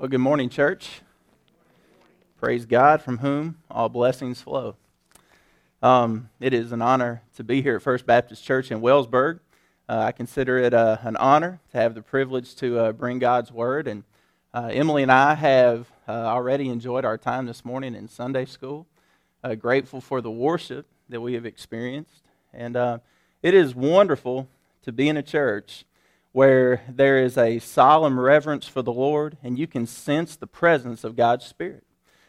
Well, good morning, church. Praise God, from whom all blessings flow. It is an honor to be here at First Baptist Church in Wellsburg. I consider it an honor to have the privilege to bring God's Word. And Emily and I have already enjoyed our time this morning in Sunday school. Grateful for the worship that we have experienced. And it is wonderful to be in a church where there is a solemn reverence for the Lord, and you can sense the presence of God's Spirit.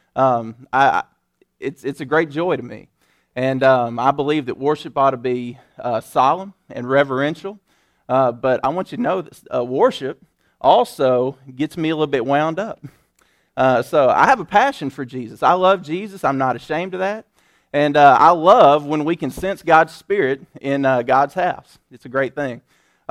It's a great joy to me, and I believe that worship ought to be solemn and reverential, but I want you to know that worship also gets me a little bit wound up. So I have a passion for Jesus. I love Jesus. I'm not ashamed of that, and I love when we can sense God's Spirit in God's house. It's a great thing.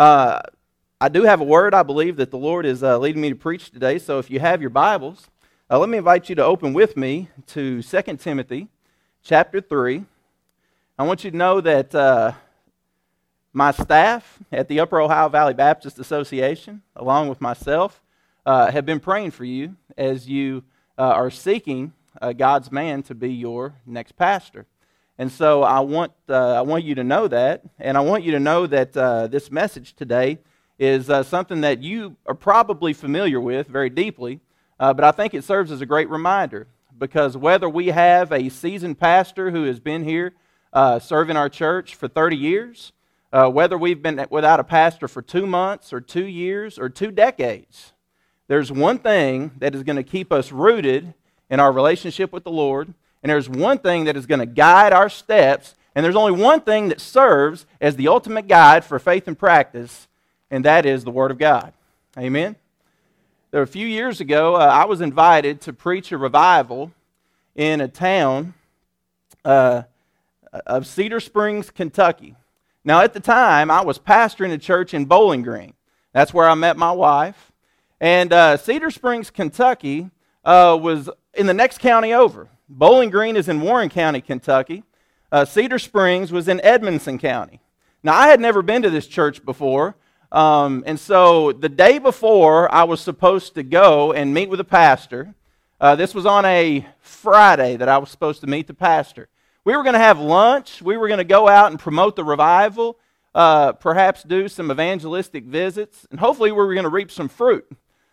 I do have a word I believe that the Lord is leading me to preach today, so if you have your Bibles, let me invite you to open with me to 2 Timothy chapter 3. I want you to know that my staff at the Upper Ohio Valley Baptist Association, along with myself, have been praying for you as you are seeking God's man to be your next pastor. And so I want you to know that, and I want you to know that this message today is something that you are probably familiar with very deeply, but I think it serves as a great reminder, because whether we have a seasoned pastor who has been here serving our church for 30 years, whether we've been without a pastor for 2 months or 2 years or 2 decades, there's one thing that is going to keep us rooted in our relationship with the Lord, and there's one thing that is going to guide our steps, and there's only one thing that serves as the ultimate guide for faith and practice, and that is the Word of God. Amen? A few years ago, I was invited to preach a revival in a town of Cedar Springs, Kentucky. Now, at the time, I was pastoring a church in Bowling Green. That's where I met my wife. And Cedar Springs, Kentucky was in the next county over. Bowling Green is in Warren County, Kentucky. Cedar Springs was in Edmonson County. Now, I had never been to this church before. And so the day before I was supposed to go and meet with a pastor, this was on a Friday that I was supposed to meet the pastor. We were going to have lunch. We were going to go out and promote the revival, perhaps do some evangelistic visits, and hopefully we were going to reap some fruit.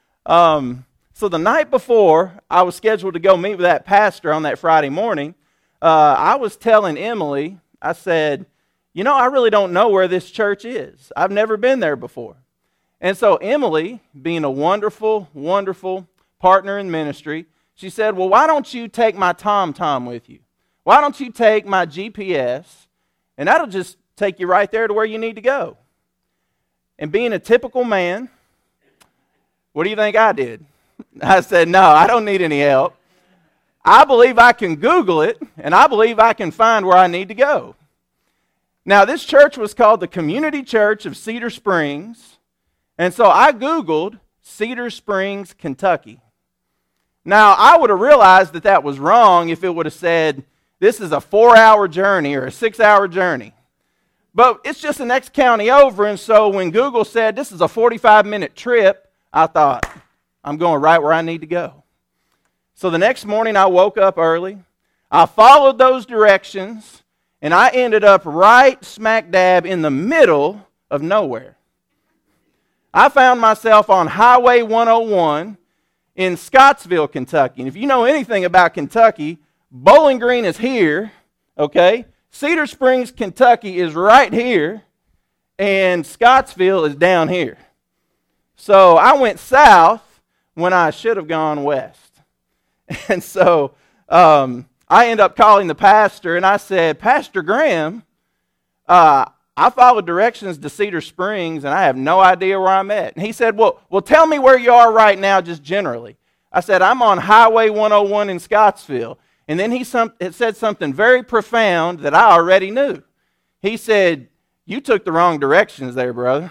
So the night before I was scheduled to go meet with that pastor on that Friday morning, I was telling Emily, I said, you know, I really don't know where this church is. I've never been there before. And so Emily, being a wonderful, wonderful partner in ministry, she said, well, why don't you take my TomTom with you? Why don't you take my GPS, and that'll just take you right there to where you need to go. And being a typical man, what do you think I did? I said, no, I don't need any help. I believe I can Google it, and I believe I can find where I need to go. Now, this church was called the Community Church of Cedar Springs, and so I Googled Cedar Springs, Kentucky. Now, I would have realized that that was wrong if it would have said, this is a 4-hour journey or a 6-hour journey. But it's just the next county over, and so when Google said this is a 45-minute trip, I thought, I'm going right where I need to go. So the next morning I woke up early, I followed those directions, and I ended up right smack dab in the middle of nowhere. I found myself on Highway 101 in Scottsville, Kentucky. And if you know anything about Kentucky, Bowling Green is here, okay? Cedar Springs, Kentucky is right here, and Scottsville is down here. So I went south when I should have gone west. And so I ended up calling the pastor, and I said, Pastor Graham, I followed directions to Cedar Springs, and I have no idea where I'm at. And he said, well, tell me where you are right now, just generally. I said, I'm on Highway 101 in Scottsville. And then it said something very profound that I already knew. He said, you took the wrong directions there, brother.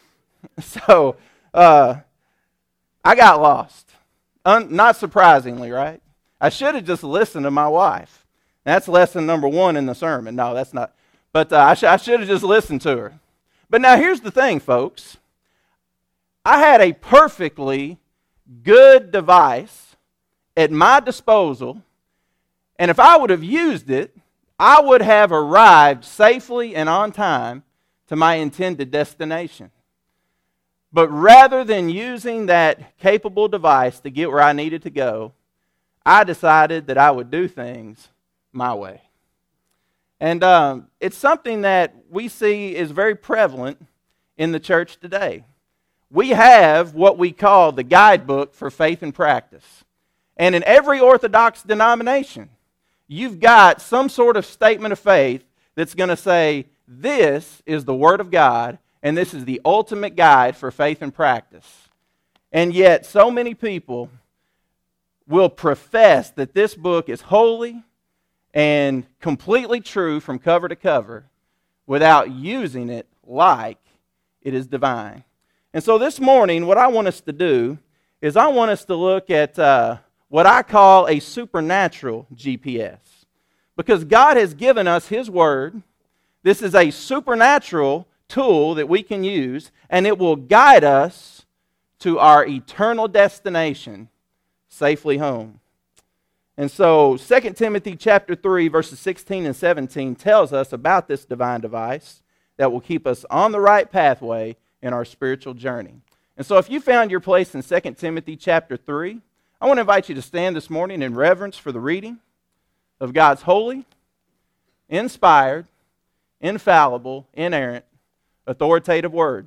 So I got lost. Not surprisingly, right? I should have just listened to my wife. That's lesson number 1 in the sermon. No, that's not. But I should have just listened to her. But now here's the thing, folks. I had a perfectly good device at my disposal, and if I would have used it, I would have arrived safely and on time to my intended destination. But rather than using that capable device to get where I needed to go, I decided that I would do things my way. And it's something that we see is very prevalent in the church today. We have what we call the guidebook for faith and practice. And in every Orthodox denomination, you've got some sort of statement of faith that's going to say, this is the Word of God, and this is the ultimate guide for faith and practice. And yet, so many people will profess that this book is holy and completely true from cover to cover without using it like it is divine. And so this morning, what I want us to do is I want us to look at what I call a supernatural GPS. Because God has given us His Word. This is a supernatural tool that we can use, and it will guide us to our eternal destination, safely home. And so 2 Timothy chapter 3, verses 16 and 17 tells us about this divine device that will keep us on the right pathway in our spiritual journey. And so if you found your place in 2 Timothy chapter 3, I want to invite you to stand this morning in reverence for the reading of God's holy, inspired, infallible, inerrant, authoritative Word.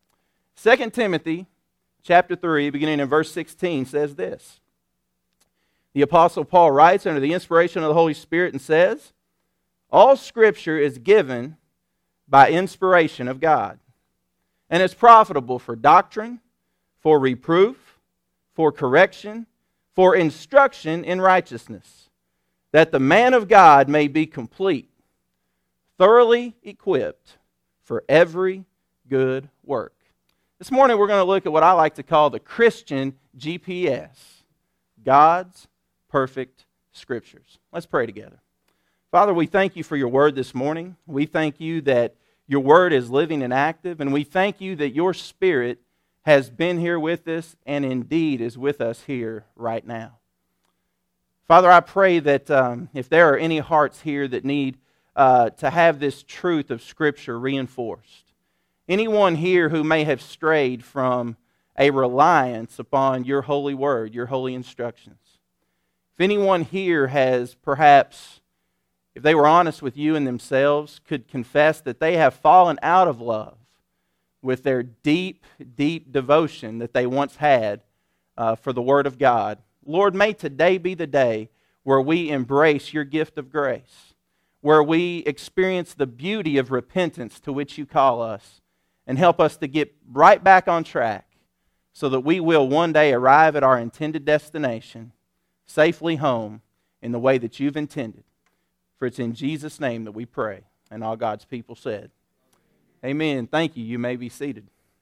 2 Timothy chapter 3, beginning in verse 16, says this. The Apostle Paul writes under the inspiration of the Holy Spirit and says, all Scripture is given by inspiration of God, and is profitable for doctrine, for reproof, for correction, for instruction in righteousness, that the man of God may be complete, thoroughly equipped for every good work. This morning we're going to look at what I like to call the Christian GPS, God's perfect Scriptures. Let's pray together. Father, we thank you for your word this morning. We thank you that your word is living and active, and we thank you that your Spirit has been here with us and indeed is with us here right now. Father, I pray that if there are any hearts here that need to have this truth of Scripture reinforced, anyone here who may have strayed from a reliance upon your holy word, your holy instructions, if anyone here has perhaps, if they were honest with you and themselves, could confess that they have fallen out of love with their deep, deep devotion that they once had for the Word of God, Lord, may today be the day where we embrace your gift of grace, where we experience the beauty of repentance to which you call us, and help us to get right back on track so that we will one day arrive at our intended destination, safely home, in the way that you've intended. For it's in Jesus' name that we pray. And all God's people said, amen. Thank you. You may be seated.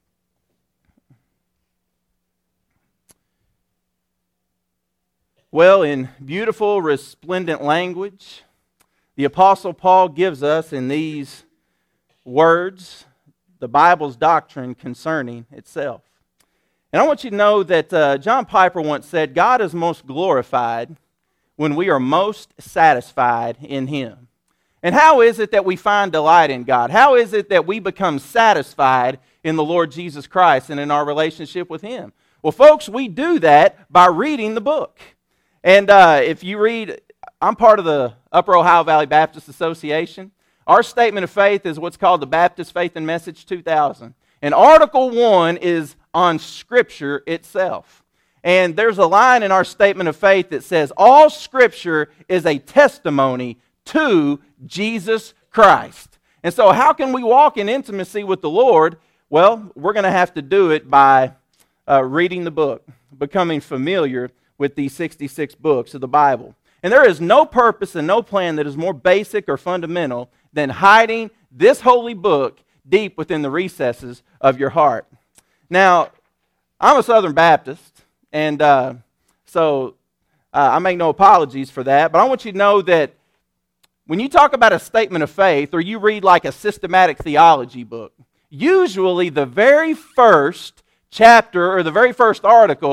Well, in beautiful, resplendent language, the Apostle Paul gives us in these words the Bible's doctrine concerning itself. And I want you to know that John Piper once said, God is most glorified when we are most satisfied in Him. And how is it that we find delight in God? How is it that we become satisfied in the Lord Jesus Christ and in our relationship with Him? Well, folks, we do that by reading the book. And if you read, I'm part of the Upper Ohio Valley Baptist Association. Our statement of faith is what's called the Baptist Faith and Message 2000. And Article 1 is on Scripture itself. And there's a line in our statement of faith that says, all Scripture is a testimony to Jesus Christ. And so how can we walk in intimacy with the Lord? Well, we're going to have to do it by reading the book, becoming familiar with these 66 books of the Bible. And there is no purpose and no plan that is more basic or fundamental than hiding this holy book deep within the recesses of your heart. Now, I'm a Southern Baptist, and so I make no apologies for that, but I want you to know that when you talk about a statement of faith or you read like a systematic theology book, usually the very first chapter or the very first article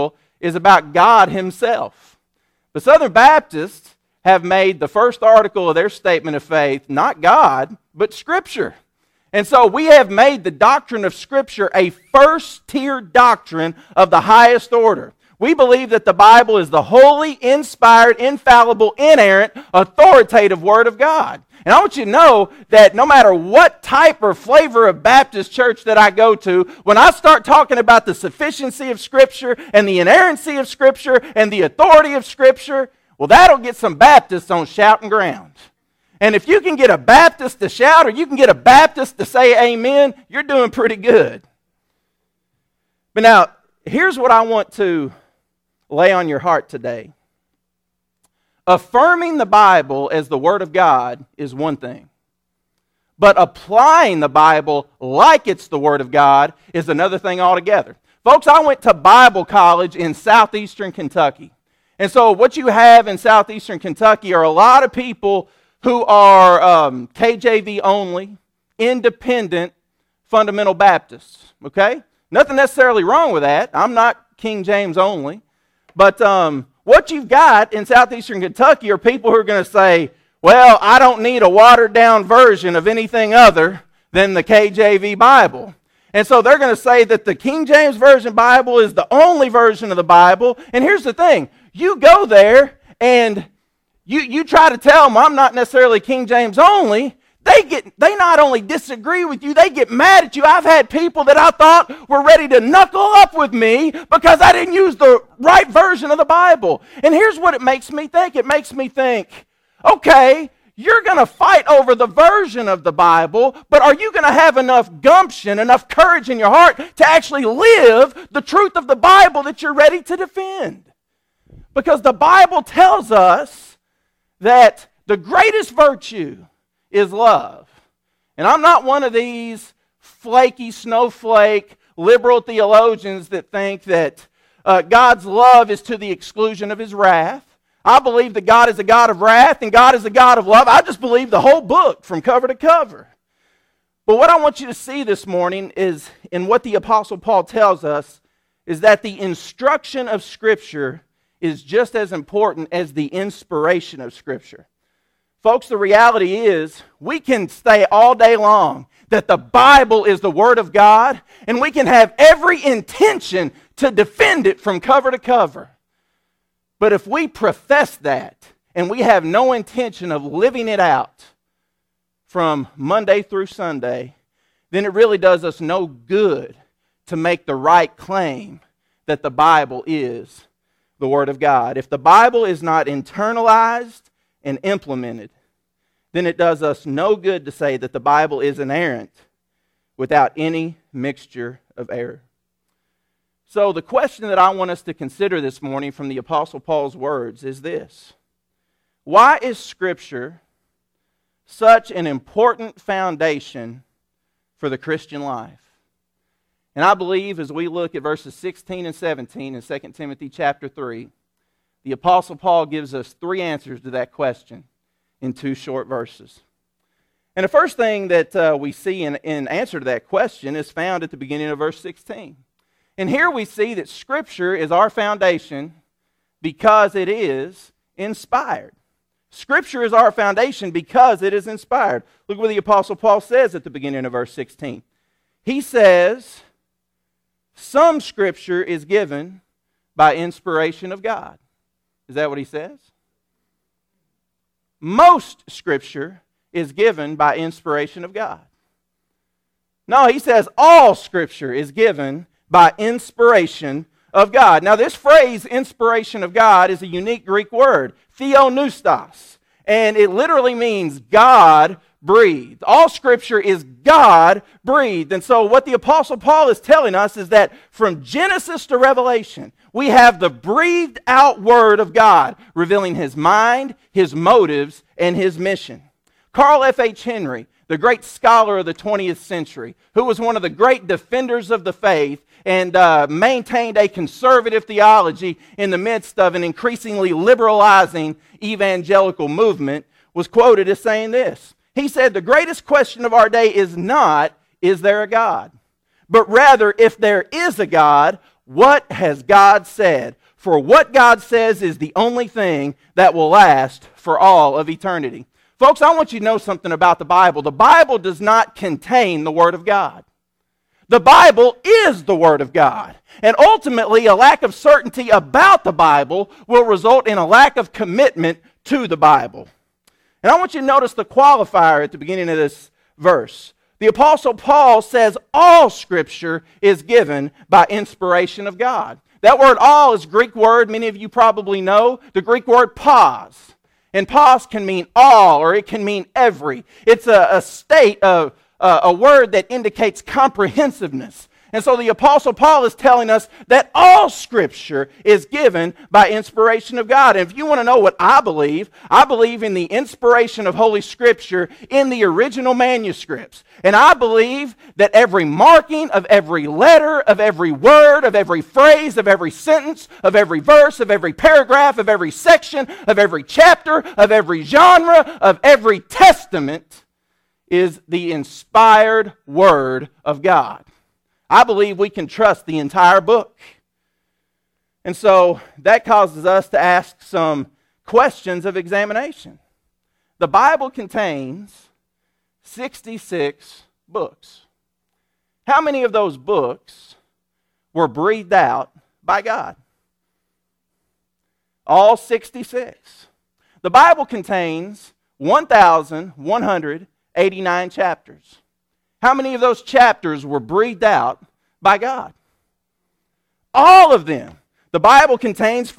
is about God himself. The Southern Baptists have made the first article of their statement of faith not God, but Scripture. And so we have made the doctrine of Scripture a first-tier doctrine of the highest order. We believe that the Bible is the holy, inspired, infallible, inerrant, authoritative Word of God. And I want you to know that no matter what type or flavor of Baptist church that I go to, when I start talking about the sufficiency of Scripture and the inerrancy of Scripture and the authority of Scripture, well, that'll get some Baptists on shouting ground. And if you can get a Baptist to shout or you can get a Baptist to say amen, you're doing pretty good. But now, here's what I want to lay on your heart today. Affirming the Bible as the Word of God is one thing. But applying the Bible like it's the Word of God is another thing altogether. Folks, I went to Bible college in southeastern Kentucky. And so what you have in southeastern Kentucky are a lot of people who are KJV only, independent, fundamental Baptists. Okay? Nothing necessarily wrong with that. I'm not King James only. But what you've got in southeastern Kentucky are people who are going to say, well, I don't need a watered-down version of anything other than the KJV Bible. And so they're going to say that the King James Version Bible is the only version of the Bible. And here's the thing. You go there and you try to tell them, I'm not necessarily King James only. They not only disagree with you, they get mad at you. I've had people that I thought were ready to knuckle up with me because I didn't use the right version of the Bible. And here's what it makes me think. It makes me think, okay, you're going to fight over the version of the Bible, but are you going to have enough gumption, enough courage in your heart to actually live the truth of the Bible that you're ready to defend? Because the Bible tells us that the greatest virtue is love. And I'm not one of these flaky, snowflake, liberal theologians that think that God's love is to the exclusion of His wrath. I believe that God is a God of wrath and God is a God of love. I just believe the whole book from cover to cover. But what I want you to see this morning is, in what the Apostle Paul tells us, is that the instruction of Scripture is just as important as the inspiration of Scripture. Folks, the reality is we can say all day long that the Bible is the Word of God, and we can have every intention to defend it from cover to cover. But if we profess that and we have no intention of living it out from Monday through Sunday, then it really does us no good to make the right claim that the Bible is the Word of God. If the Bible is not internalized and implemented, then it does us no good to say that the Bible is inerrant without any mixture of error. So the question that I want us to consider this morning from the Apostle Paul's words is this: why is Scripture such an important foundation for the Christian life? And I believe as we look at verses 16 and 17 in 2 Timothy chapter 3, the Apostle Paul gives us three answers to that question in two short verses. And the first thing that we see in answer to that question is found at the beginning of verse 16. And here we see that Scripture is our foundation because it is inspired. Scripture is our foundation because it is inspired. Look what the Apostle Paul says at the beginning of verse 16. He says, some Scripture is given by inspiration of God. Is that what he says? Most Scripture is given by inspiration of God. No, he says all Scripture is given by inspiration of God. Now this phrase, inspiration of God, is a unique Greek word, theopneustos. And it literally means God breathed. All Scripture is God breathed. And so what the Apostle Paul is telling us is that from Genesis to Revelation, we have the breathed out Word of God, revealing His mind, His motives, and His mission. Carl F.H. Henry, the great scholar of the 20th century, who was one of the great defenders of the faith and maintained a conservative theology in the midst of an increasingly liberalizing evangelical movement, was quoted as saying this. He said, the greatest question of our day is not, is there a God? But rather, if there is a God, what has God said? for what God says is the only thing that will last for all of eternity. Folks, I want you to know something about the Bible. The Bible does not contain the Word of God. The Bible is the Word of God. And ultimately, a lack of certainty about the Bible will result in a lack of commitment to the Bible. And I want you to notice the qualifier at the beginning of this verse. The Apostle Paul says all Scripture is given by inspiration of God. That word all is a Greek word many of you probably know, the Greek word pause. And pause can mean all or it can mean every. It's a state of a word that indicates comprehensiveness. And so the Apostle Paul is telling us that all Scripture is given by inspiration of God. And if you want to know what I believe in the inspiration of Holy Scripture in the original manuscripts. And I believe that every marking of every letter, of every word, of every phrase, of every sentence, of every verse, of every paragraph, of every section, of every chapter, of every genre, of every testament is the inspired Word of God. I believe we can trust the entire book. And so that causes us to ask some questions of examination. The Bible contains 66 books. How many of those books were breathed out by God? All 66. The Bible contains 1,189 chapters. How many of those chapters were breathed out by God? All of them. The Bible contains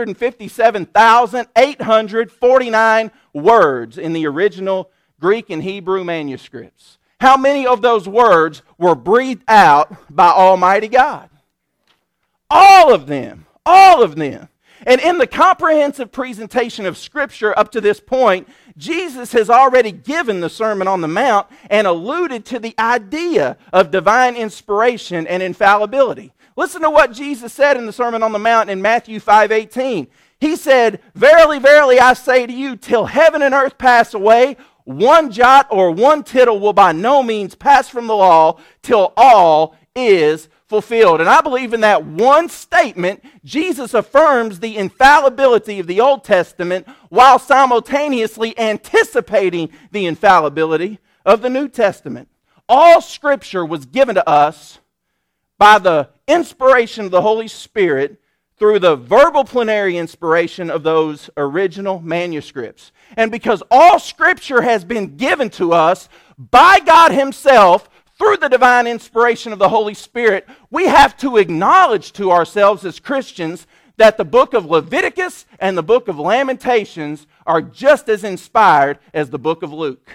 557,849 words in the original Greek and Hebrew manuscripts. How many of those words were breathed out by Almighty God? All of them. All of them. And in the comprehensive presentation of Scripture up to this point, Jesus has already given the Sermon on the Mount and alluded to the idea of divine inspiration and infallibility. Listen to what Jesus said in the Sermon on the Mount in Matthew 5:18. He said, "Verily, verily, I say to you, till heaven and earth pass away, one jot or one tittle will by no means pass from the law till all is fulfilled." And I believe in that one statement, Jesus affirms the infallibility of the Old Testament while simultaneously anticipating the infallibility of the New Testament. All Scripture was given to us by the inspiration of the Holy Spirit through the verbal plenary inspiration of those original manuscripts. And because all Scripture has been given to us by God Himself, through the divine inspiration of the Holy Spirit, we have to acknowledge to ourselves as Christians that the book of Leviticus and the book of Lamentations are just as inspired as the book of Luke.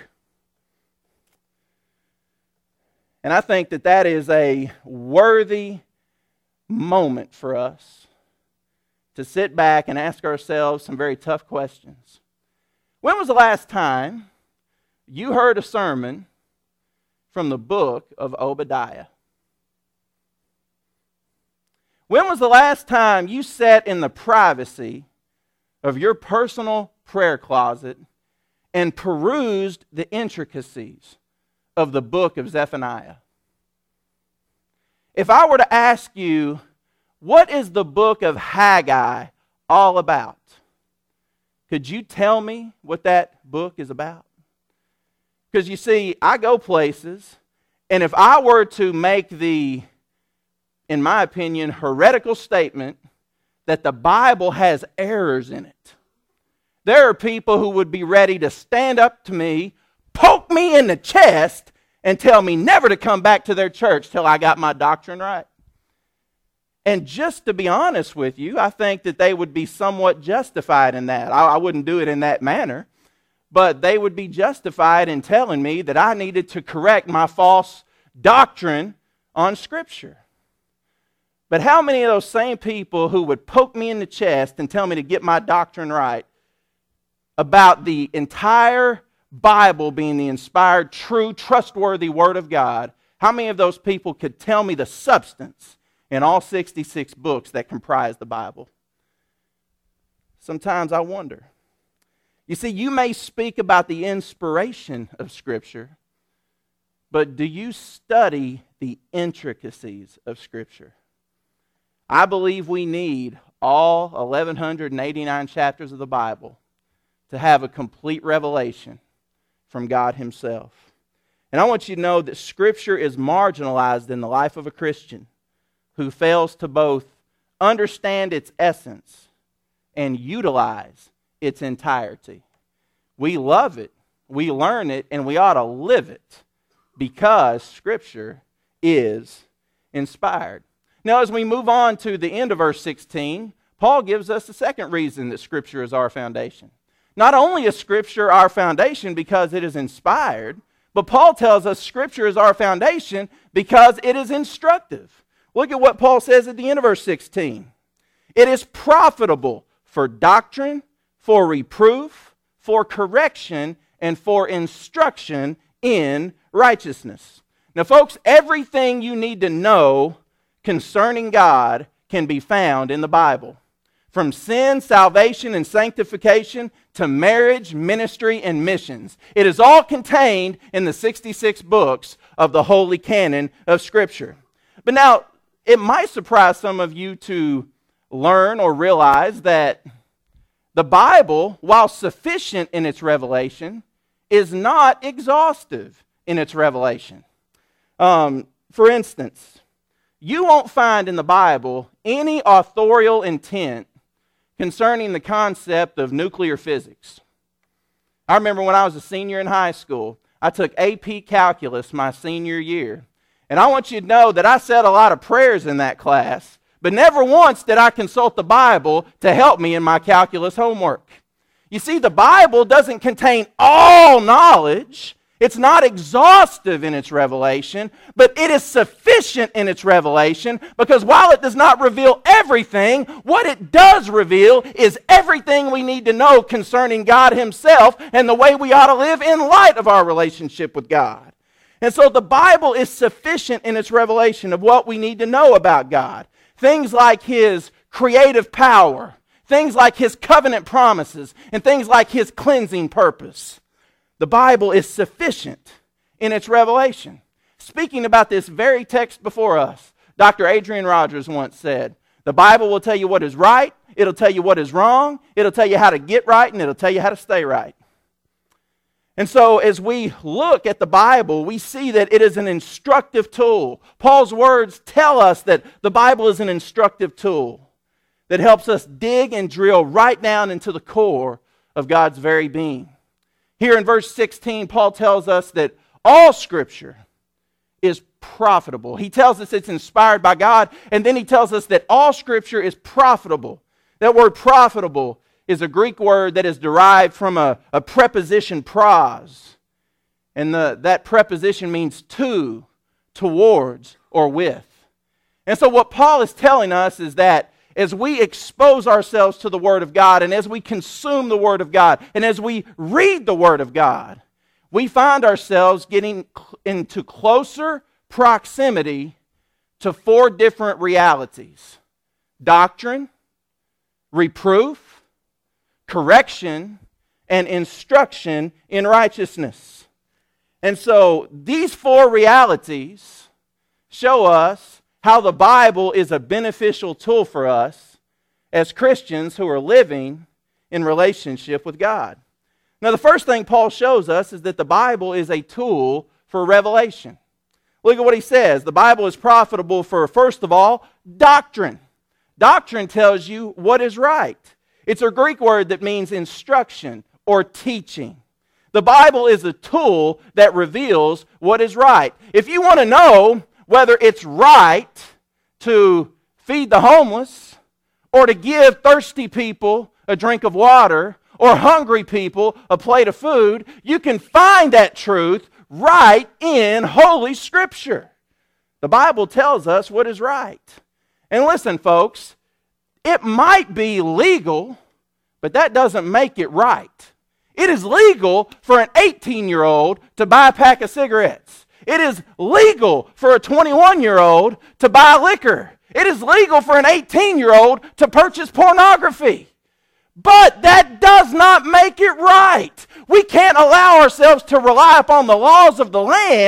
And I think that that is a worthy moment for us to sit back and ask ourselves some very tough questions. When was the last time you heard a sermon from the book of Obadiah? When was the last time you sat in the privacy of your personal prayer closet and perused the intricacies of the book of Zephaniah? If I were to ask you, what is the book of Haggai all about? Could you tell me what that book is about? Because you see, I go places, and if I were to make the, in my opinion, heretical statement that the Bible has errors in it, there are people who would be ready to stand up to me, poke me in the chest, and tell me never to come back to their church till I got my doctrine right. And just to be honest with you, I think that they would be somewhat justified in that. I wouldn't do it in that manner. But they would be justified in telling me that I needed to correct my false doctrine on Scripture. But how many of those same people who would poke me in the chest and tell me to get my doctrine right about the entire Bible being the inspired, true, trustworthy Word of God, how many of those people could tell me the substance in all 66 books that comprise the Bible? Sometimes I wonder. You see, you may speak about the inspiration of Scripture, but do you study the intricacies of Scripture? I believe we need all 1,189 chapters of the Bible to have a complete revelation from God Himself. And I want you to know that Scripture is marginalized in the life of a Christian who fails to both understand its essence and utilize its entirety. We love it, we learn it, and we ought to live it because Scripture is inspired. Now, as we move on to the end of verse 16, Paul gives us the second reason that Scripture is our foundation. Not only is Scripture our foundation because it is inspired, but Paul tells us Scripture is our foundation because it is instructive. Look at what Paul says at the end of verse 16. It is profitable for doctrine, for reproof, for correction, and for instruction in righteousness. Now, folks, everything you need to know concerning God can be found in the Bible. From sin, salvation, and sanctification to marriage, ministry, and missions. It is all contained in the 66 books of the Holy Canon of Scripture. But now, it might surprise some of you to learn or realize that the Bible, while sufficient in its revelation, is not exhaustive in its revelation. For instance, you won't find in the Bible any authorial intent concerning the concept of nuclear physics. I remember when I was a senior in high school, I took AP Calculus my senior year. And I want you to know that I said a lot of prayers in that class, but never once did I consult the Bible to help me in my calculus homework. You see, the Bible doesn't contain all knowledge. It's not exhaustive in its revelation, but it is sufficient in its revelation because while it does not reveal everything, what it does reveal is everything we need to know concerning God Himself and the way we ought to live in light of our relationship with God. And so the Bible is sufficient in its revelation of what we need to know about God. Things like His creative power, things like His covenant promises, and things like His cleansing purpose. The Bible is sufficient in its revelation. Speaking about this very text before us, Dr. Adrian Rogers once said, the Bible will tell you what is right, it'll tell you what is wrong, it'll tell you how to get right, and it'll tell you how to stay right. And so as we look at the Bible, we see that it is an instructive tool. Paul's words tell us that the Bible is an instructive tool that helps us dig and drill right down into the core of God's very being. Here in verse 16, Paul tells us that all Scripture is profitable. He tells us it's inspired by God, and then he tells us that all Scripture is profitable. That word profitable is a Greek word that is derived from a preposition pros. And that preposition means to, towards, or with. And so what Paul is telling us is that as we expose ourselves to the Word of God, and as we consume the Word of God, and as we read the Word of God, we find ourselves getting into closer proximity to four different realities: doctrine, reproof, correction, and instruction in righteousness. And so these four realities show us how the Bible is a beneficial tool for us as Christians who are living in relationship with God. Now, the first thing Paul shows us is that the Bible is a tool for revelation. Look at what he says. The Bible is profitable for, first of all, doctrine. Doctrine tells you what is right. It's a Greek word that means instruction or teaching. The Bible is a tool that reveals what is right. If you want to know whether it's right to feed the homeless or to give thirsty people a drink of water or hungry people a plate of food, you can find that truth right in Holy Scripture. The Bible tells us what is right. And listen, folks, it might be legal, but that doesn't make it right. It is legal for an 18-year-old to buy a pack of cigarettes. It is legal for a 21-year-old to buy liquor. It is legal for an 18-year-old to purchase pornography. But that does not make it right. We can't allow ourselves to rely upon the laws of the land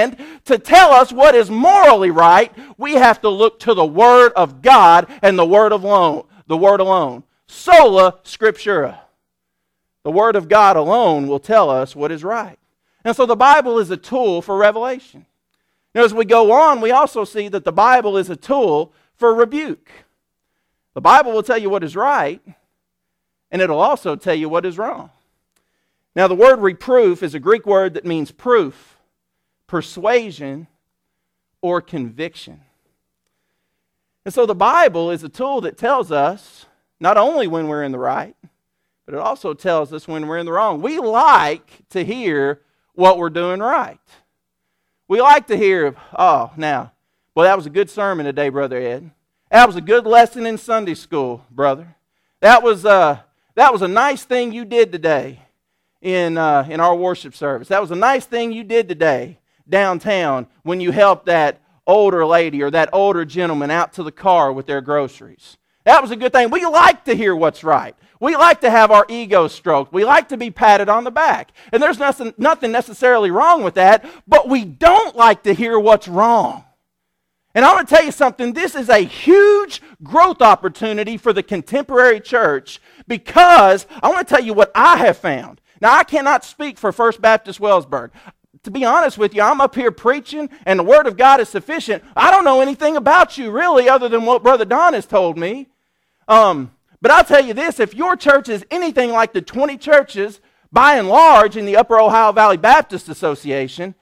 to tell us what is morally right, we have to look to the Word of God and the Word alone. The Word alone. Sola Scriptura. The Word of God alone will tell us what is right. And so the Bible is a tool for revelation. Now, as we go on, we also see that the Bible is a tool for rebuke. The Bible will tell you what is right, and it'll also tell you what is wrong. Now, the word reproof is a Greek word that means proof, persuasion, or conviction. And so the Bible is a tool that tells us not only when we're in the right, but it also tells us when we're in the wrong. We like to hear what we're doing right. We like to hear, well, that was a good sermon today, Brother Ed. That was a good lesson in Sunday school, brother. That was a nice thing you did today in our worship service. That was a nice thing you did today downtown when you helped that older lady or that older gentleman out to the car with their groceries. That was a good thing. We like to hear what's right. We like to have our ego stroked. We like to be patted on the back. And there's nothing necessarily wrong with that, but we don't like to hear what's wrong. And I want to tell you something. This is a huge growth opportunity for the contemporary church because I want to tell you what I have found. Now, I cannot speak for First Baptist Wellsburg. To be honest with you, I'm up here preaching and the Word of God is sufficient. I don't know anything about you really other than what Brother Don has told me. But I'll tell you this, if your church is anything like the 20 churches, by and large, in the Upper Ohio Valley Baptist Association,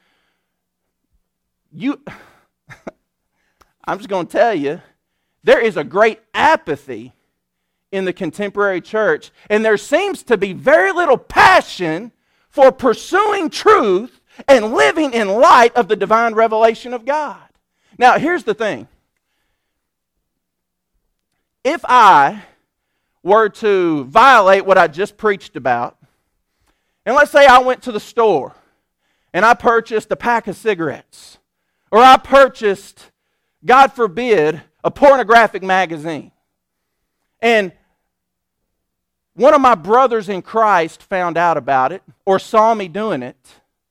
I'm just going to tell you, there is a great apathy in the contemporary church, and there seems to be very little passion for pursuing truth and living in light of the divine revelation of God. Now, here's the thing. If I were to violate what I just preached about, and let's say I went to the store and I purchased a pack of cigarettes, or I purchased, God forbid, a pornographic magazine, and one of my brothers in Christ found out about it or saw me doing it,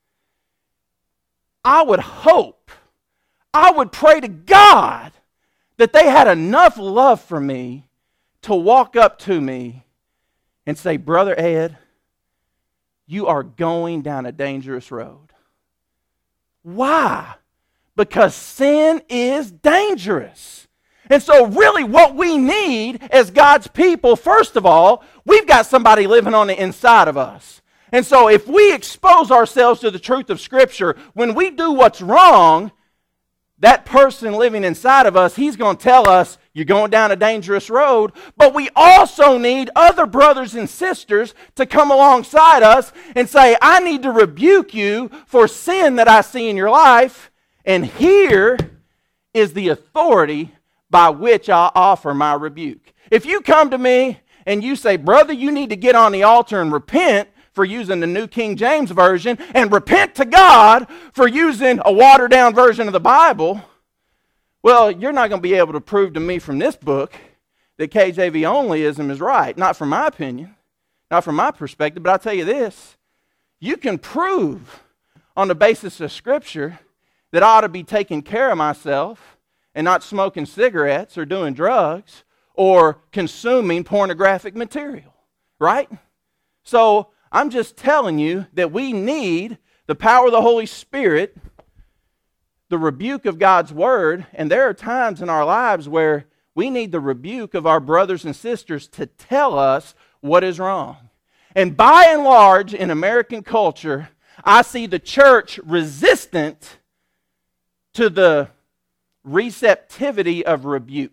I would hope, I would pray to God that they had enough love for me to walk up to me and say, Brother Ed, you are going down a dangerous road. Why? Because sin is dangerous. And so really what we need as God's people, first of all, we've got somebody living on the inside of us. And so if we expose ourselves to the truth of Scripture, when we do what's wrong, that person living inside of us, he's going to tell us, you're going down a dangerous road. But we also need other brothers and sisters to come alongside us and say, I need to rebuke you for sin that I see in your life. And here is the authority by which I offer my rebuke. If you come to me and you say, brother, you need to get on the altar and repent for using the New King James Version, and repent to God for using a watered-down version of the Bible, well, you're not going to be able to prove to me from this book that KJV onlyism is right. Not from my opinion, not from my perspective, but I'll tell you this. You can prove on the basis of Scripture that I ought to be taking care of myself and not smoking cigarettes or doing drugs or consuming pornographic material, right? So I'm just telling you that we need the power of the Holy Spirit, the rebuke of God's Word, and there are times in our lives where we need the rebuke of our brothers and sisters to tell us what is wrong. And by and large, in American culture, I see the church resistant to the receptivity of rebuke.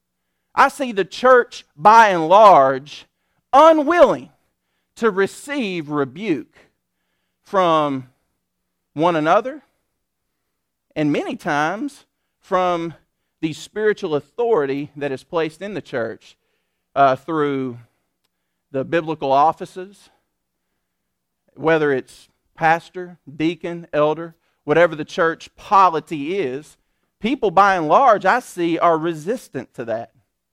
I see the church, by and large, unwilling to receive rebuke from one another, and many times from the spiritual authority that is placed in the church through the biblical offices, whether it's pastor, deacon, elder, whatever the church polity is. People, by and large, I see, are resistant to that.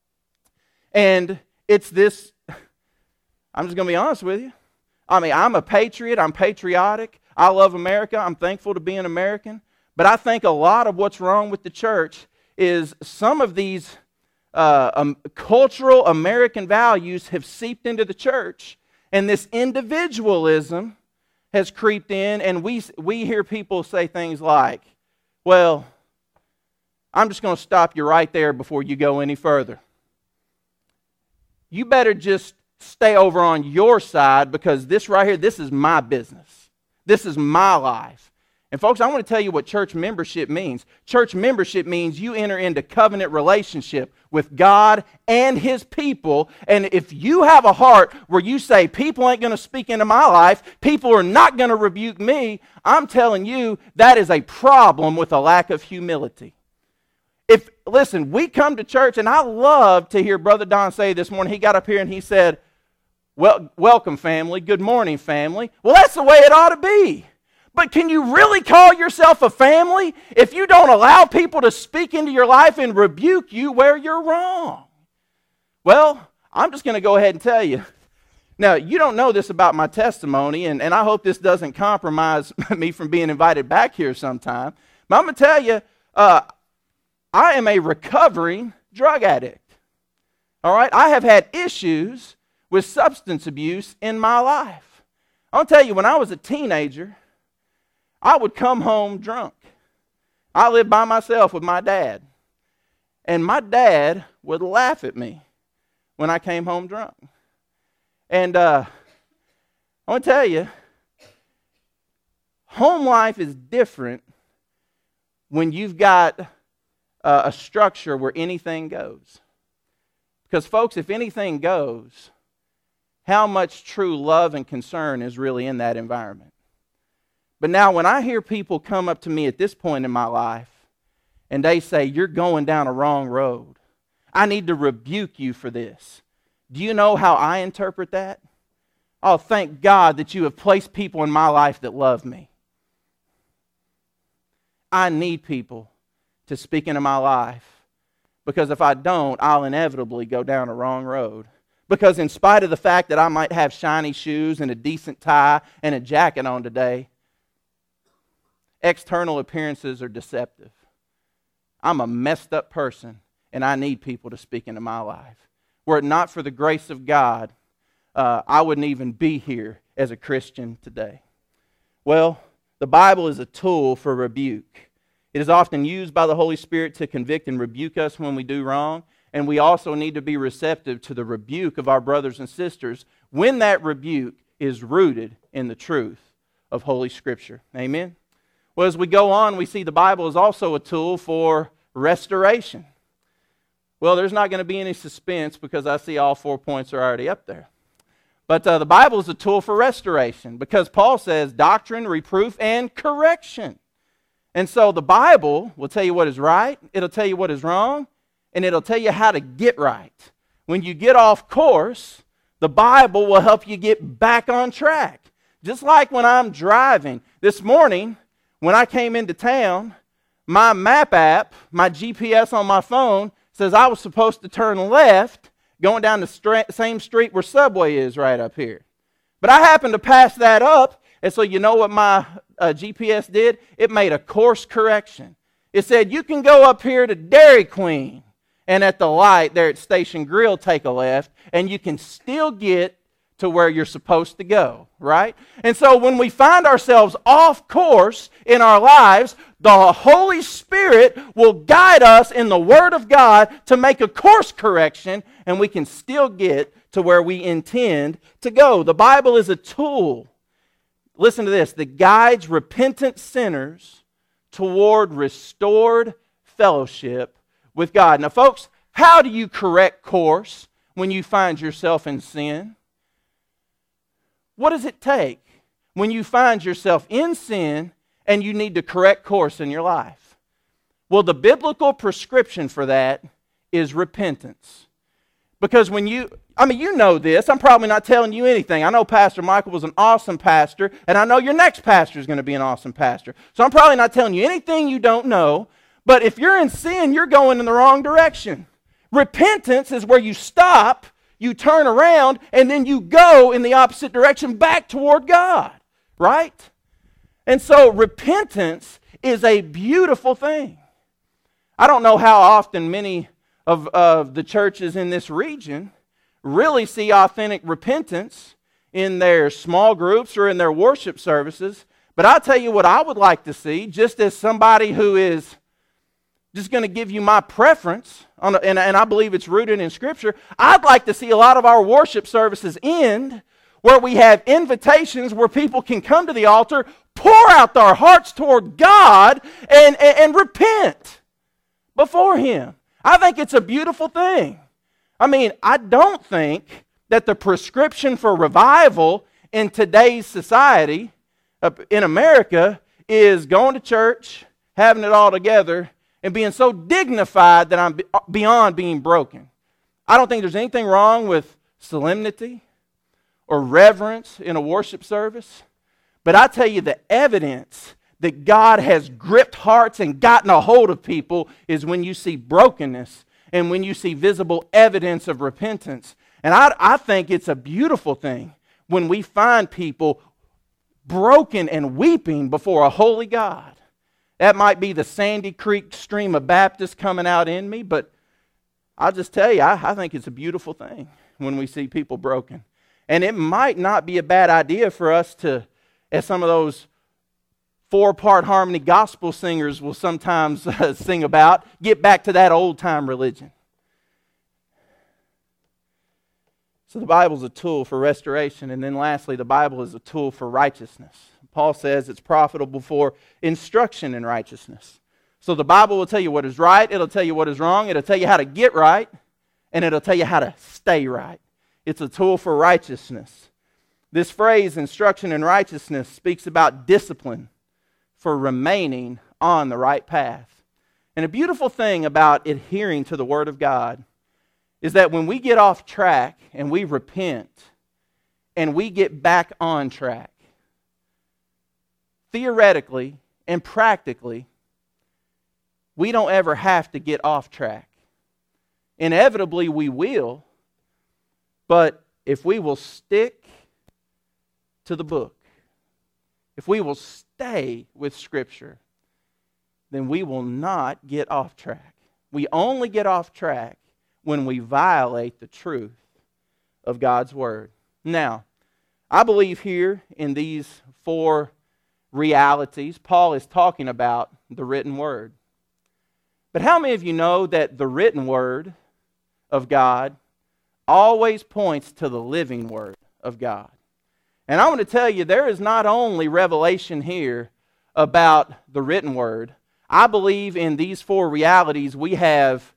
And it's this, I'm just going to be honest with you. I mean, I'm a patriot. I'm patriotic. I love America. I'm thankful to be an American. But I think a lot of what's wrong with the church is some of these cultural American values have seeped into the church, and this individualism has creeped in, and we hear people say things like, well, I'm just going to stop you right there before you go any further. You better just stay over on your side, because this right here, this is my business. This is my life. And folks, I want to tell you what church membership means. Church membership means you enter into covenant relationship with God and His people. And if you have a heart where you say, people ain't going to speak into my life, people are not going to rebuke me, I'm telling you, that is a problem with a lack of humility. Listen, we come to church, and I love to hear Brother Don say this morning, he got up here and he said, well, welcome family, good morning family. Well, that's the way it ought to be. But can you really call yourself a family if you don't allow people to speak into your life and rebuke you where you're wrong? Well, I'm just going to go ahead and tell you. Now, you don't know this about my testimony, and I hope this doesn't compromise me from being invited back here sometime. But I'm going to tell you, I am a recovering drug addict. All right? I have had issues with substance abuse in my life. I'll tell you, when I was a teenager, I would come home drunk. I lived by myself with my dad. And my dad would laugh at me when I came home drunk. And I want to tell you, home life is different when you've got a structure where anything goes. Because, folks, if anything goes, how much true love and concern is really in that environment? But now when I hear people come up to me at this point in my life and they say, you're going down a wrong road, I need to rebuke you for this. Do you know how I interpret that? Oh, thank God that you have placed people in my life that love me. I need people to speak into my life, because if I don't, I'll inevitably go down a wrong road. Because in spite of the fact that I might have shiny shoes and a decent tie and a jacket on today, external appearances are deceptive. I'm a messed up person, and I need people to speak into my life. Were it not for the grace of God, I wouldn't even be here as a Christian today. Well, the Bible is a tool for rebuke. It is often used by the Holy Spirit to convict and rebuke us when we do wrong, and we also need to be receptive to the rebuke of our brothers and sisters when that rebuke is rooted in the truth of Holy Scripture. Amen? Well, as we go on, we see the Bible is also a tool for restoration. Well, there's not going to be any suspense because I see all 4 points are already up there. But the Bible is a tool for restoration because Paul says doctrine, reproof, and correction. And so the Bible will tell you what is right, it'll tell you what is wrong, and it'll tell you how to get right. When you get off course, the Bible will help you get back on track. Just like when I'm driving. This morning, when I came into town, my map app, my GPS on my phone, says I was supposed to turn left going down the same street where Subway is right up here. But I happened to pass that up, and so you know what my GPS did? It made a course correction. It said, you can go up here to Dairy Queen, and at the light there at Station Grill, take a left, and you can still get to where you're supposed to go, right? And so when we find ourselves off course in our lives, the Holy Spirit will guide us in the Word of God to make a course correction, and we can still get to where we intend to go. The Bible is a tool, listen to this, that guides repentant sinners toward restored fellowship with God. Now, folks, how do you correct course when you find yourself in sin? What does it take when you find yourself in sin and you need to correct course in your life? Well, the biblical prescription for that is repentance. Because when you know this, I'm probably not telling you anything. I know Pastor Michael was an awesome pastor, and I know your next pastor is going to be an awesome pastor. So I'm probably not telling you anything you don't know, but if you're in sin, you're going in the wrong direction. Repentance is where you stop, you turn around, and then you go in the opposite direction back toward God, right? And so repentance is a beautiful thing. I don't know how often many of the churches in this region really see authentic repentance in their small groups or in their worship services. But I'll tell you what I would like to see, just as somebody who is just going to give you my preference, and I believe it's rooted in Scripture. I'd like to see a lot of our worship services end where we have invitations where people can come to the altar, pour out their hearts toward God, and repent before Him. I think it's a beautiful thing. I mean, I don't think that the prescription for revival in today's society, in America, is going to church, having it all together, and being so dignified that I'm beyond being broken. I don't think there's anything wrong with solemnity or reverence in a worship service. But I tell you, the evidence that God has gripped hearts and gotten a hold of people is when you see brokenness and when you see visible evidence of repentance. And I think it's a beautiful thing when we find people broken and weeping before a holy God. That might be the Sandy Creek stream of Baptists coming out in me, but I'll just tell you, I think it's a beautiful thing when we see people broken. And it might not be a bad idea for us to, as some of those 4-part harmony gospel singers will sometimes sing about, get back to that old-time religion. So the Bible's a tool for restoration, and then lastly, the Bible is a tool for righteousness. Paul says it's profitable for instruction in righteousness. So the Bible will tell you what is right, it'll tell you what is wrong, it'll tell you how to get right, and it'll tell you how to stay right. It's a tool for righteousness. This phrase, instruction in righteousness, speaks about discipline for remaining on the right path. And a beautiful thing about adhering to the Word of God is that when we get off track and we repent and we get back on track, theoretically and practically, we don't ever have to get off track. Inevitably, we will, but if we will stick to the book, if we will stay with Scripture, then we will not get off track. We only get off track when we violate the truth of God's Word. Now, I believe here in these 4 realities, Paul is talking about the written Word. But how many of you know that the written Word of God always points to the living Word of God? And I want to tell you, there is not only revelation here about the written Word. I believe in these 4 realities we have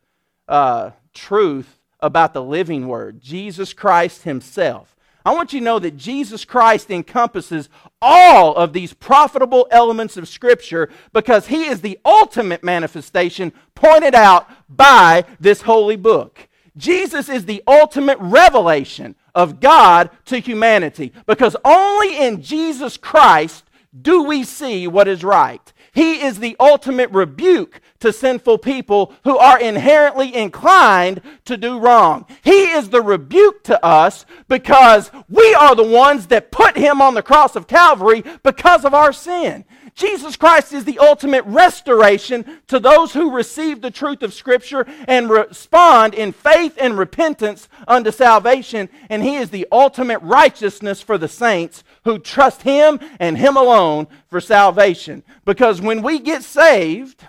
truth about the living Word, Jesus Christ Himself. I want you to know that Jesus Christ encompasses all of these profitable elements of Scripture because He is the ultimate manifestation pointed out by this holy book. Jesus is the ultimate revelation of God to humanity because only in Jesus Christ do we see what is right. He is the ultimate rebuke to sinful people who are inherently inclined to do wrong. He is the rebuke to us because we are the ones that put Him on the cross of Calvary because of our sin. Jesus Christ is the ultimate restoration to those who receive the truth of Scripture and respond in faith and repentance unto salvation. And He is the ultimate righteousness for the saints who trust Him and Him alone for salvation. Because when we get saved,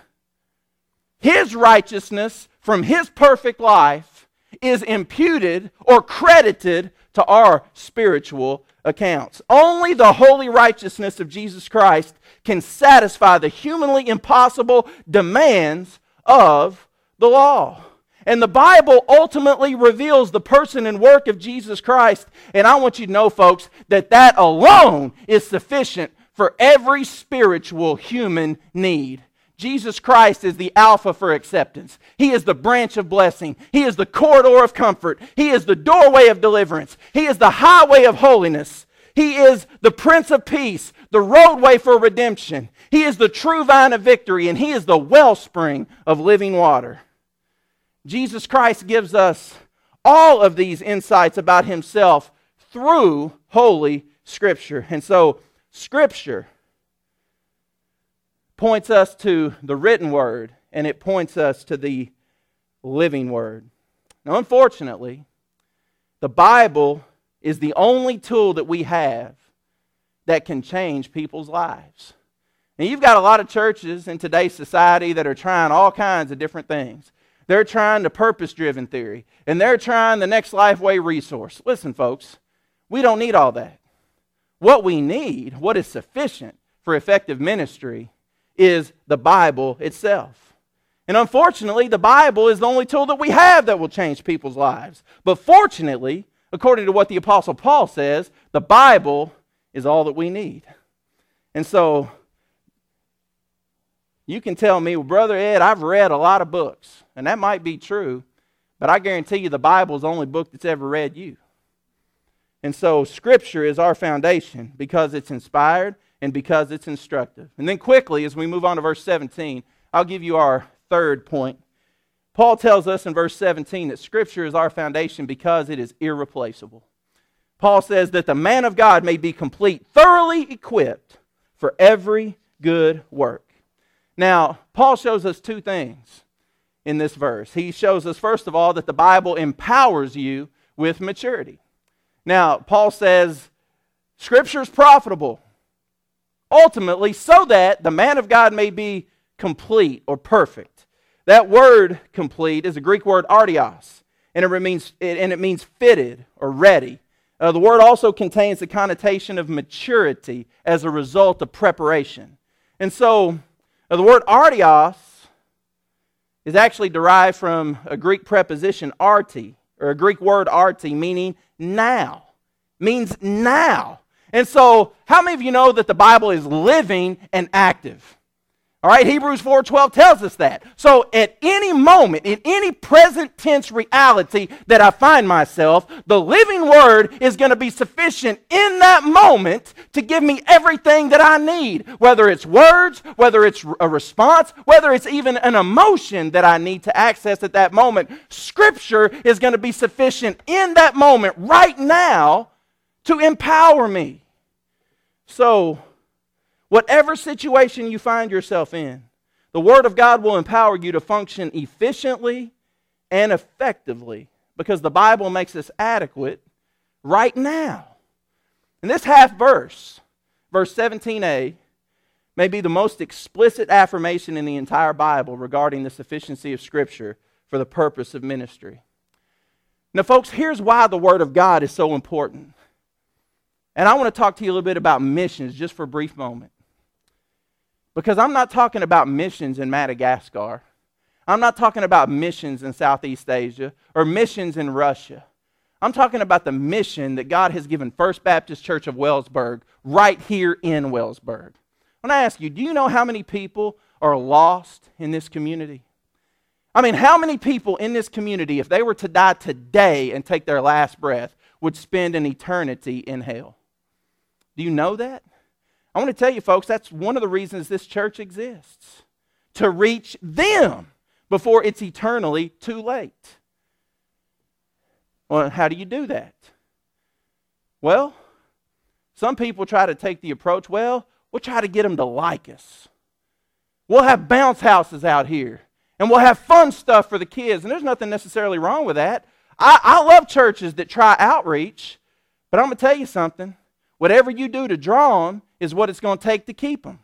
His righteousness from His perfect life is imputed or credited to our spiritual accounts. Only the holy righteousness of Jesus Christ can satisfy the humanly impossible demands of the law. And the Bible ultimately reveals the person and work of Jesus Christ. And I want you to know, folks, that that alone is sufficient for every spiritual human need. Jesus Christ is the alpha for acceptance. He is the branch of blessing. He is the corridor of comfort. He is the doorway of deliverance. He is the highway of holiness. He is the Prince of Peace, the roadway for redemption. He is the true vine of victory, and He is the wellspring of living water. Jesus Christ gives us all of these insights about Himself through Holy Scripture. And so, Scripture points us to the written word, and it points us to the living word. Now, unfortunately, the Bible is the only tool that we have that can change people's lives. And you've got a lot of churches in today's society that are trying all kinds of different things. They're trying the purpose-driven theory, and they're trying the Next Lifeway resource. Listen, folks, we don't need all that. What we need, what is sufficient for effective ministry, is the Bible itself. And unfortunately, the Bible is the only tool that we have that will change people's lives. But fortunately, according to what the Apostle Paul says, the Bible is all that we need. And so, you can tell me, well, Brother Ed, I've read a lot of books. And that might be true, but I guarantee you the Bible is the only book that's ever read you. And so, Scripture is our foundation because it's inspired and because it's instructive. And then quickly, as we move on to verse 17, I'll give you our third point. Paul tells us in verse 17 that Scripture is our foundation because it is irreplaceable. Paul says that the man of God may be complete, thoroughly equipped for every good work. Now, Paul shows us two things in this verse. He shows us, first of all, that the Bible empowers you with maturity. Now, Paul says, Scripture is profitable, ultimately, so that the man of God may be complete or perfect. That word complete is a Greek word artios, and it means fitted or ready. The word also contains the connotation of maturity as a result of preparation. And so, the word artios is actually derived from a Greek preposition arti, or a Greek word arti, meaning now. Means now. And so, how many of you know that the Bible is living and active? All right, Hebrews 4:12 tells us that. So at any moment, in any present tense reality that I find myself, the living word is going to be sufficient in that moment to give me everything that I need. Whether it's words, whether it's a response, whether it's even an emotion that I need to access at that moment, Scripture is going to be sufficient in that moment right now to empower me. So, whatever situation you find yourself in, the Word of God will empower you to function efficiently and effectively because the Bible makes us adequate right now. And this half verse, verse 17a, may be the most explicit affirmation in the entire Bible regarding the sufficiency of Scripture for the purpose of ministry. Now, folks, here's why the Word of God is so important. And I want to talk to you a little bit about missions just for a brief moment. Because I'm not talking about missions in Madagascar. I'm not talking about missions in Southeast Asia or missions in Russia. I'm talking about the mission that God has given First Baptist Church of Wellsburg right here in Wellsburg. I want to ask you, do you know how many people are lost in this community? I mean, how many people in this community, if they were to die today and take their last breath, would spend an eternity in hell? Do you know that? I want to tell you, folks, that's one of the reasons this church exists. To reach them before it's eternally too late. Well, how do you do that? Well, some people try to take the approach, well, we'll try to get them to like us. We'll have bounce houses out here. And we'll have fun stuff for the kids. And there's nothing necessarily wrong with that. I love churches that try outreach. But I'm going to tell you something. Whatever you do to draw them is what it's going to take to keep them.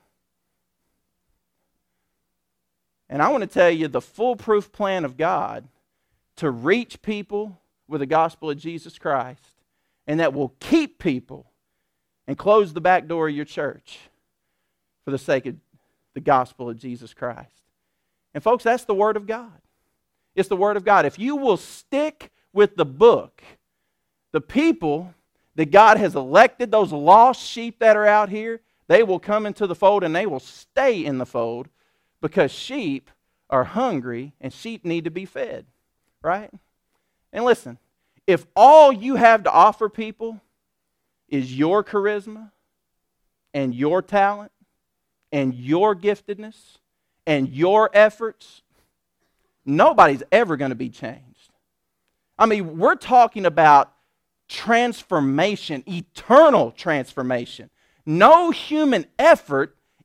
And I want to tell you the foolproof plan of God to reach people with the gospel of Jesus Christ, and that will keep people and close the back door of your church for the sake of the gospel of Jesus Christ. And folks, that's the Word of God. It's the Word of God. If you will stick with the book, the people that God has elected, those lost sheep that are out here, they will come into the fold and they will stay in the fold because sheep are hungry and sheep need to be fed, right? And listen, if all you have to offer people is your charisma and your talent and your giftedness and your efforts, nobody's ever going to be changed. I mean, we're talking about transformation, eternal transformation. No human effort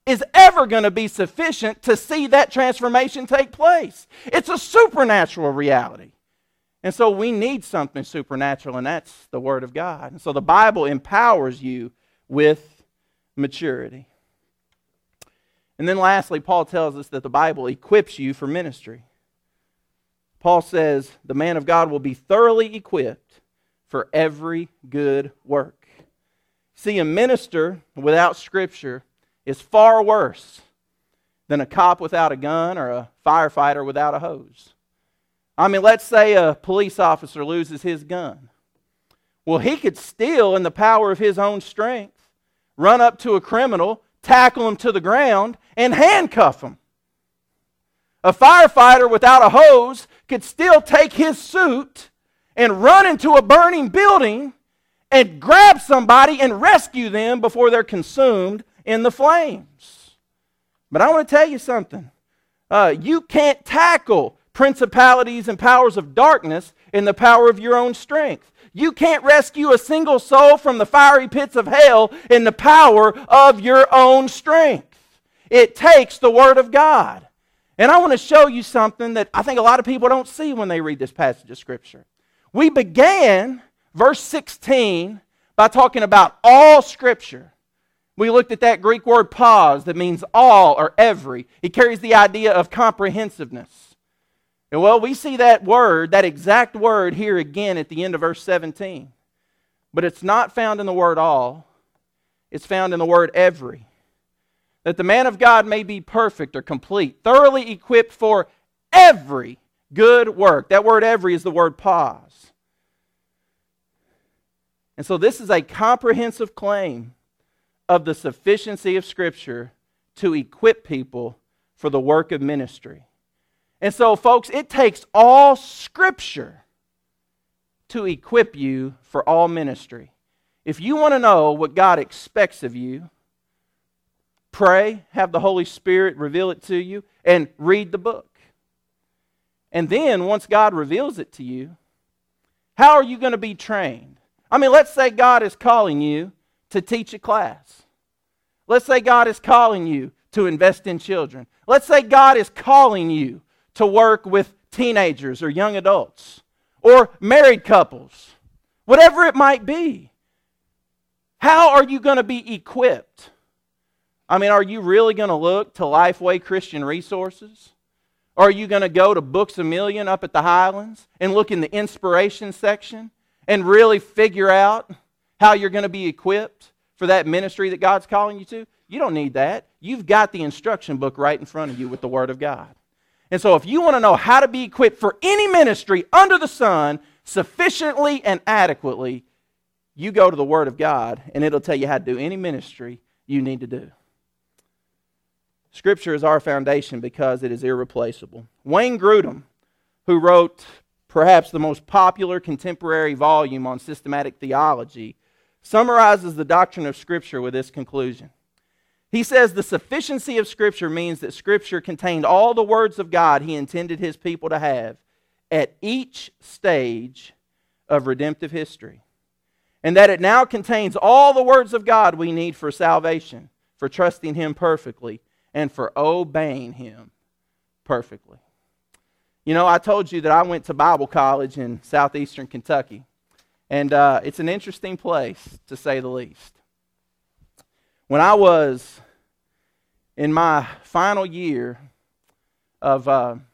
is ever going to be sufficient to see that transformation take place. It's a supernatural reality. And so we need something supernatural, and that's the Word of God. And so the Bible empowers you with maturity. And then lastly, Paul tells us that the Bible equips you for ministry. Paul says the man of God will be thoroughly equipped for every good work. See, a minister without Scripture is far worse than a cop without a gun or a firefighter without a hose. I mean, let's say a police officer loses his gun. Well, he could still, in the power of his own strength, run up to a criminal, tackle him to the ground, and handcuff him. A firefighter without a hose could still take his suit and run into a burning building and grab somebody and rescue them before they're consumed in the flames. But I want to tell you something. You can't tackle principalities and powers of darkness in the power of your own strength. You can't rescue a single soul from the fiery pits of hell in the power of your own strength. It takes the Word of God. And I want to show you something that I think a lot of people don't see when they read this passage of Scripture. We began verse 16 by talking about all Scripture. We looked at that Greek word pause that means all or every. It carries the idea of comprehensiveness. And well, we see that word, that exact word here again at the end of verse 17. But it's not found in the word all. It's found in the word every. That the man of God may be perfect or complete, thoroughly equipped for every good work. That word every is the word pause. And so this is a comprehensive claim of the sufficiency of Scripture to equip people for the work of ministry. And so, folks, it takes all Scripture to equip you for all ministry. If you want to know what God expects of you, pray, have the Holy Spirit reveal it to you, and read the book. And then, once God reveals it to you, how are you going to be trained? I mean, let's say God is calling you to teach a class. Let's say God is calling you to invest in children. Let's say God is calling you to work with teenagers or young adults or married couples, whatever it might be. How are you going to be equipped? I mean, are you really going to look to Lifeway Christian Resources? Or are you going to go to Books A Million up at the Highlands and look in the inspiration section and really figure out how you're going to be equipped for that ministry that God's calling you to? You don't need that. You've got the instruction book right in front of you with the Word of God. And so if you want to know how to be equipped for any ministry under the sun sufficiently and adequately, you go to the Word of God and it'll tell you how to do any ministry you need to do. Scripture is our foundation because it is irreplaceable. Wayne Grudem, who wrote perhaps the most popular contemporary volume on systematic theology, summarizes the doctrine of Scripture with this conclusion. He says the sufficiency of Scripture means that Scripture contained all the words of God He intended His people to have at each stage of redemptive history. And that it now contains all the words of God we need for salvation, for trusting Him perfectly, and for obeying Him perfectly. You know, I told you that I went to Bible college in southeastern Kentucky. And it's an interesting place, to say the least. When I was in my final year of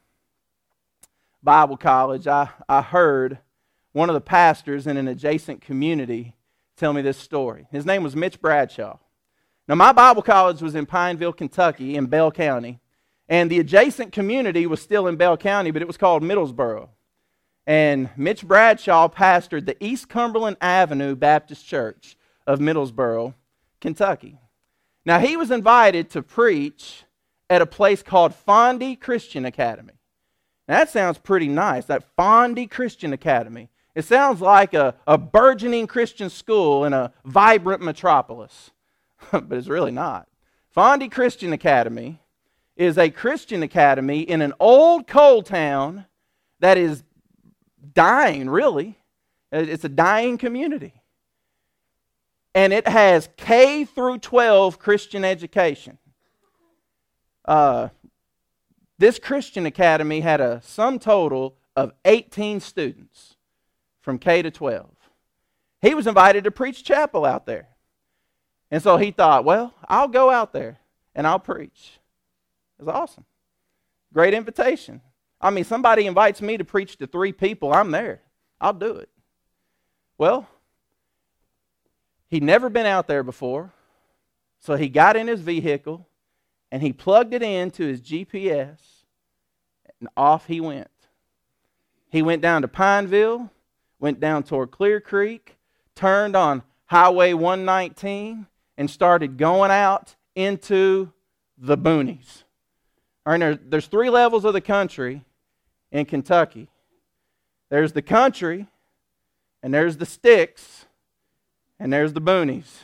Bible college, I heard one of the pastors in an adjacent community tell me this story. His name was Mitch Bradshaw. Now, my Bible college was in Pineville, Kentucky, in Bell County. And the adjacent community was still in Bell County, but it was called Middlesboro. And Mitch Bradshaw pastored the East Cumberland Avenue Baptist Church of Middlesboro, Kentucky. Now, he was invited to preach at a place called Fondy Christian Academy. Now, that sounds pretty nice, that Fondy Christian Academy. It sounds like a burgeoning Christian school in a vibrant metropolis, but it's really not. Fondy Christian Academy is a Christian academy in an old coal town that is dying, really. It's a dying community. And it has K through 12 Christian education. this Christian academy had a sum total of 18 students from K to 12. He was invited to preach chapel out there. And so he thought, well, I'll go out there and I'll preach. It was awesome. Great invitation. I mean, somebody invites me to preach to 3 people, I'm there. I'll do it. Well, he'd never been out there before, so he got in his vehicle and he plugged it into his GPS, and off he went. He went down to Pineville, went down toward Clear Creek, turned on Highway 119, and started going out into the boonies. All right, there's 3 levels of the country in Kentucky. There's the country, and there's the sticks, and there's the boonies.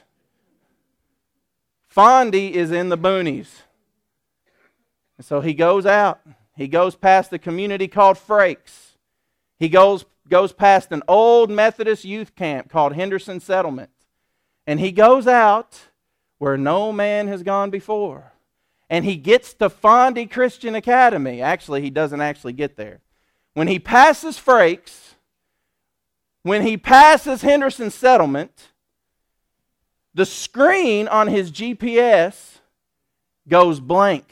Fondy is in the boonies. And so he goes out. He goes past the community called Frakes. He goes past an old Methodist youth camp called Henderson Settlement. And he goes out where no man has gone before. And he gets to Fondy Christian Academy. Actually, he doesn't actually get there. When he passes Frakes, when he passes Henderson Settlement, the screen on his GPS goes blank.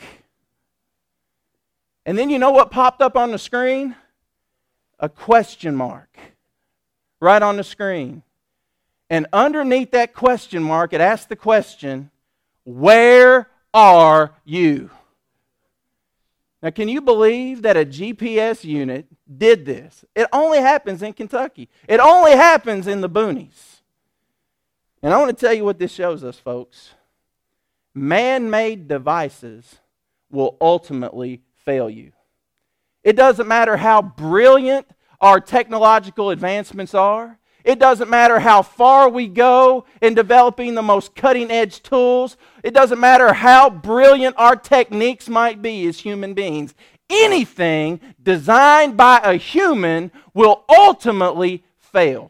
And then you know what popped up on the screen? A question mark right on the screen. And underneath that question mark, it asks the question, where are you? Now, can you believe that a GPS unit did this? It only happens in Kentucky. It only happens in the boonies. And I want to tell you what this shows us, folks. Man-made devices will ultimately fail you. It doesn't matter how brilliant our technological advancements are. It doesn't matter how far we go in developing the most cutting-edge tools. It doesn't matter how brilliant our techniques might be as human beings. Anything designed by a human will ultimately fail.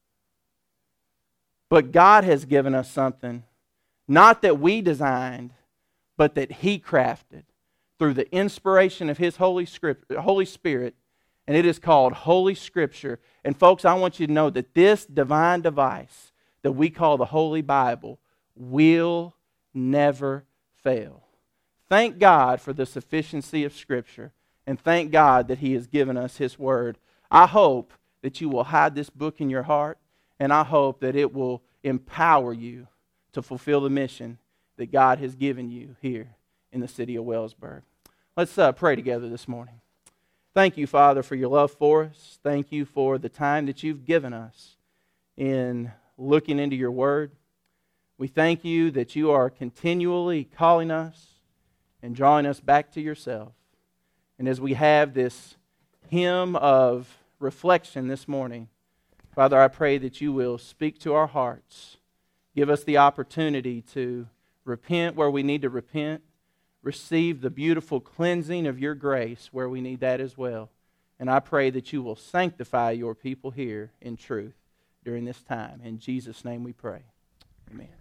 But God has given us something, not that we designed, but that He crafted through the inspiration of His Holy Spirit, and it is called Holy Scripture. And folks, I want you to know that this divine device that we call the Holy Bible will never fail. Thank God for the sufficiency of Scripture, and thank God that He has given us His Word. I hope that you will hide this book in your heart, and I hope that it will empower you to fulfill the mission that God has given you here in the city of Wellsburg. Let's pray together this morning. Thank you, Father, for your love for us. Thank you for the time that you've given us in looking into your word. We thank you that you are continually calling us and drawing us back to yourself. And as we have this hymn of reflection this morning, Father, I pray that you will speak to our hearts. Give us the opportunity to repent where we need to repent. Receive the beautiful cleansing of your grace where we need that as well. And I pray that you will sanctify your people here in truth during this time. In Jesus' name we pray. Amen.